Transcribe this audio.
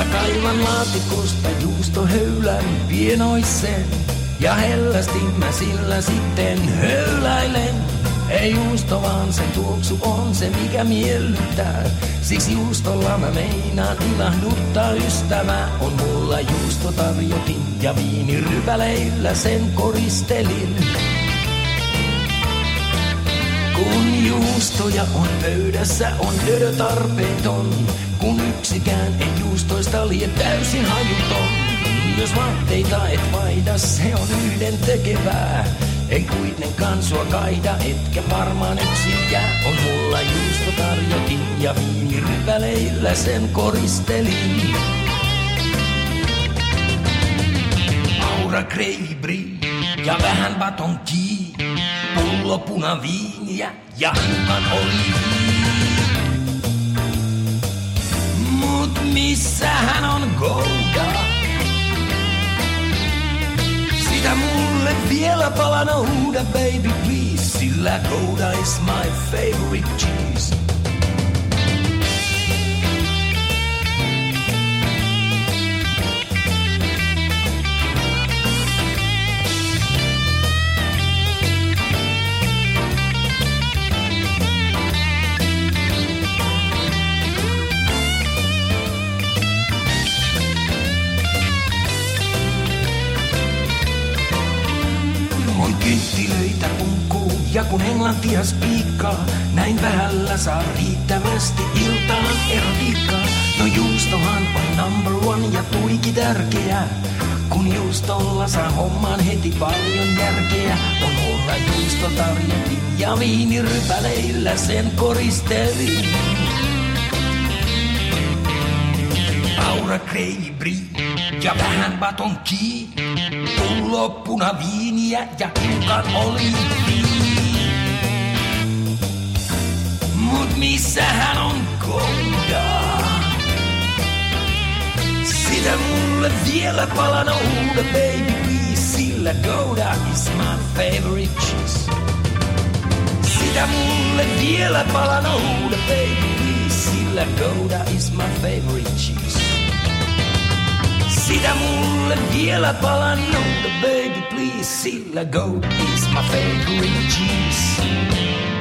Mä kaivan laatikosta juustohöylän pienoisen. Ja hellästi mä sillä sitten höyläilen. Ei juusto vaan sen tuoksu on se mikä miellyttää. Siksi juustolla mä meinaan ilahduttaa ystävää. On mulla juustotarjotin ja viinirypäleillä sen koristelin. Kun juustoja on pöydässä on dödö tarpeeton. Kun yksikään ei juustoista lie täysin hajuton. Jos vaatteita et vaihda se on yhden tekevää. Ei kuitenkaan sua kaida, etkä varmaan yksikään. On mulla juustotarjotin ja viinirypäleillä sen koristelin. Aura Gravy Brie ja vähän batonkia. Pullo punaviiniä ja hiukan oliiviä. Mut missähän on Gouda? Sitä mulle vielä palana huuda, baby please. Sillä Gouda is my favorite cheese. Kynttilöitä unkuu ja kun englantia spiikkaa, näin vähällä saa riittävästi iltaan erotiikkaa. No juustohan on number one ja tuiki tärkeä. Kun juustolla saa hommaan heti paljon järkeä. On mulla juustotarjotin ja viinirypäleillä sen koristelin. Aura Gravy Brie ja vähän batonkia. Pullo punaviiniä ja hiukan oliiviä. Mut missähän on Gouda? Sitä mulle vielä palana huuda, baby please. Sillä Gouda is my favorite cheese. Sitä mulle vielä palana huuda, baby please. Sillä Gouda is my favorite cheese. Sitä mulle vielä palannut, baby please. Sillä Gouda is my favorite cheese.